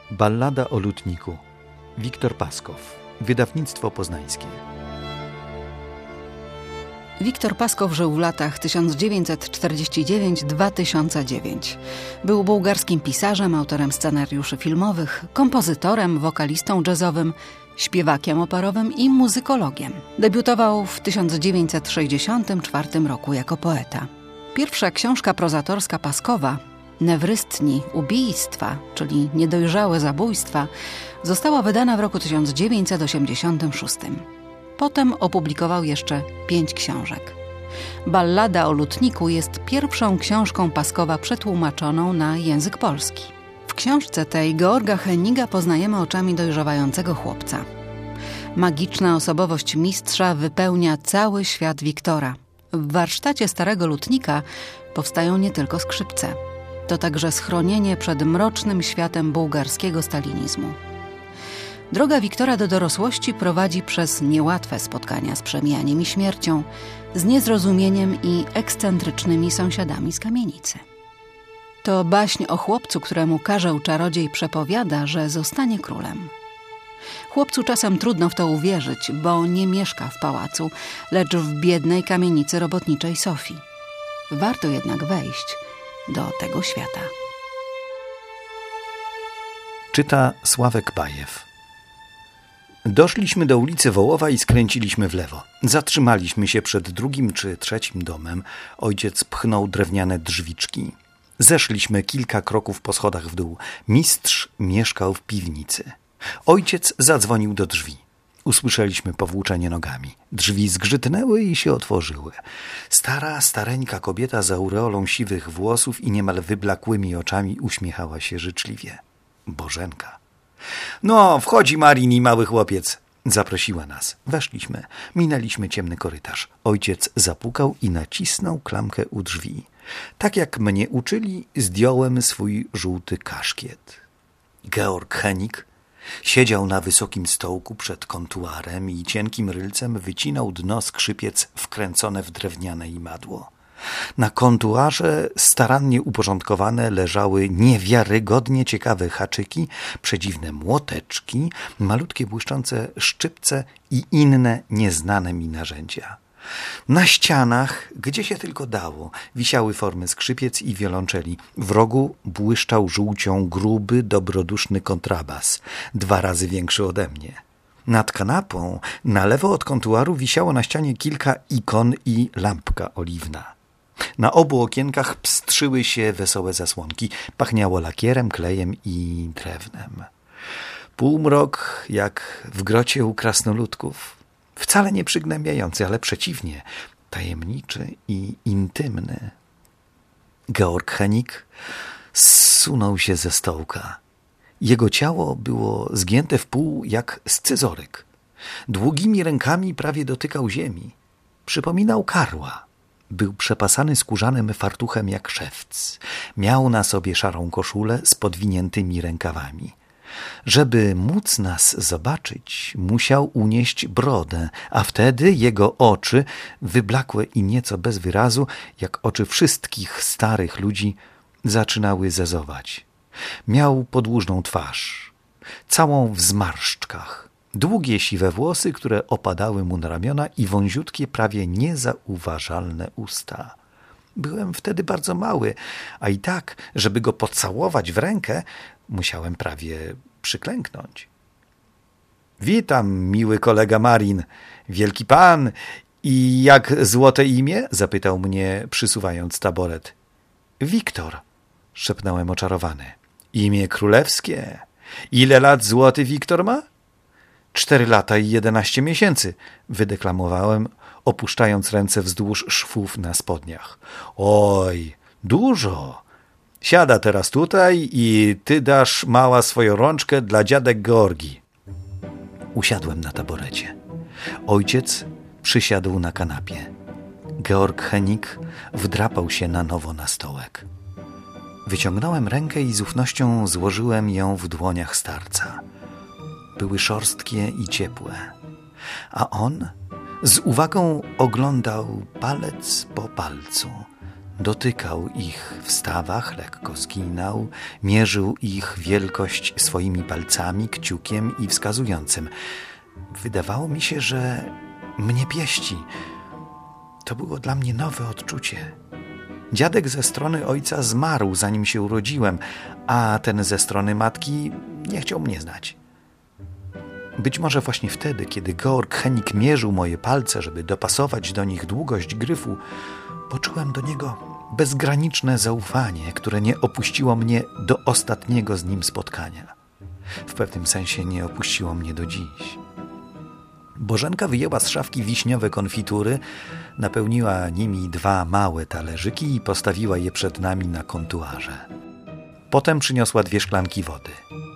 Ballada o lutniku. Wiktor Paskow. Wydawnictwo poznańskie. Wiktor Paskow żył w latach 1949-2009. Był bułgarskim pisarzem, autorem scenariuszy filmowych, kompozytorem, wokalistą jazzowym, śpiewakiem operowym i muzykologiem. Debiutował w 1964 roku jako poeta. Pierwsza książka prozatorska Paskowa, Newrystni ubijstwa, czyli niedojrzałe zabójstwa, została wydana w roku 1986. Potem opublikował jeszcze 5 książek. Ballada o lutniku jest pierwszą książką Paskowa przetłumaczoną na język polski. W książce tej Georga Heniga poznajemy oczami dojrzewającego chłopca. Magiczna osobowość mistrza wypełnia cały świat Wiktora. W warsztacie starego lutnika powstają nie tylko skrzypce. To także schronienie przed mrocznym światem bułgarskiego stalinizmu. Droga Wiktora do dorosłości prowadzi przez niełatwe spotkania z przemijaniem i śmiercią, z niezrozumieniem i ekscentrycznymi sąsiadami z kamienicy. To baśń o chłopcu, któremu karzeł czarodziej przepowiada, że zostanie królem. Chłopcu czasem trudno w to uwierzyć, bo nie mieszka w pałacu, lecz w biednej kamienicy robotniczej Sofii. Warto jednak wejść do tego świata. Czyta Sławek Bajew. Doszliśmy do ulicy Wołowa i skręciliśmy w lewo. Zatrzymaliśmy się przed drugim czy trzecim domem. Ojciec pchnął drewniane drzwiczki. Zeszliśmy kilka kroków po schodach w dół. Mistrz mieszkał w piwnicy. Ojciec zadzwonił do drzwi. Usłyszeliśmy powłóczenie nogami. Drzwi zgrzytnęły i się otworzyły. Stareńka kobieta z aureolą siwych włosów i niemal wyblakłymi oczami uśmiechała się życzliwie. Bożenka. No, wchodzi Marin i mały chłopiec. Zaprosiła nas. Weszliśmy. Minęliśmy ciemny korytarz. Ojciec zapukał i nacisnął klamkę u drzwi. Tak jak mnie uczyli, zdjąłem swój żółty kaszkiet. Georg Henik siedział na wysokim stołku przed kontuarem i cienkim rylcem wycinał dno skrzypiec wkręcone w drewniane imadło. Na kontuarze starannie uporządkowane leżały niewiarygodnie ciekawe haczyki, przedziwne młoteczki, malutkie błyszczące szczypce i inne nieznane mi narzędzia. Na ścianach, gdzie się tylko dało, wisiały formy skrzypiec i wiolonczeli. W rogu błyszczał żółcią gruby, dobroduszny kontrabas, 2 razy większy ode mnie. Nad kanapą, na lewo od kontuaru, wisiało na ścianie kilka ikon i lampka oliwna. Na obu okienkach pstrzyły się wesołe zasłonki. Pachniało lakierem, klejem i drewnem. Półmrok jak w grocie u krasnoludków. Wcale nie przygnębiający, ale przeciwnie, tajemniczy i intymny. Georg Henik zsunął się ze stołka. Jego ciało było zgięte w pół jak scyzoryk. Długimi rękami prawie dotykał ziemi. Przypominał karła. Był przepasany skórzanym fartuchem jak szewc. Miał na sobie szarą koszulę z podwiniętymi rękawami. Żeby móc nas zobaczyć, musiał unieść brodę, a wtedy jego oczy, wyblakłe i nieco bez wyrazu, jak oczy wszystkich starych ludzi, zaczynały zezować. Miał podłużną twarz, całą w zmarszczkach, długie siwe włosy, które opadały mu na ramiona i wąziutkie, prawie niezauważalne usta. Byłem wtedy bardzo mały, a i tak, żeby go pocałować w rękę, musiałem prawie przyklęknąć. Witam, miły kolega Marin, wielki pan. I jak złote imię? Zapytał mnie, przysuwając taboret. Wiktor, szepnąłem oczarowany. Imię królewskie. Ile lat złoty Wiktor ma? 4 lata i 11 miesięcy, wydeklamowałem, opuszczając ręce wzdłuż szwów na spodniach. Oj, dużo. Siada teraz tutaj i ty dasz, mała, swoją rączkę dla dziadek Georgii. Usiadłem na taborecie. Ojciec przysiadł na kanapie. Georg Henik wdrapał się na nowo na stołek. Wyciągnąłem rękę i z ufnością złożyłem ją w dłoniach starca. Były szorstkie i ciepłe, a on z uwagą oglądał palec po palcu Dotykał ich w stawach, lekko skinał, mierzył ich wielkość swoimi palcami, kciukiem i wskazującym. Wydawało mi się, że mnie pieści. To było dla mnie nowe odczucie. Dziadek ze strony ojca zmarł, zanim się urodziłem, a ten ze strony matki nie chciał mnie znać. Być może właśnie wtedy, kiedy Georg Hennig mierzył moje palce, żeby dopasować do nich długość gryfu, poczułem do niego bezgraniczne zaufanie, które nie opuściło mnie do ostatniego z nim spotkania. W pewnym sensie nie opuściło mnie do dziś. Bożenka wyjęła z szafki wiśniowe konfitury, napełniła nimi 2 małe talerzyki i postawiła je przed nami na kontuarze. Potem przyniosła 2 szklanki wody.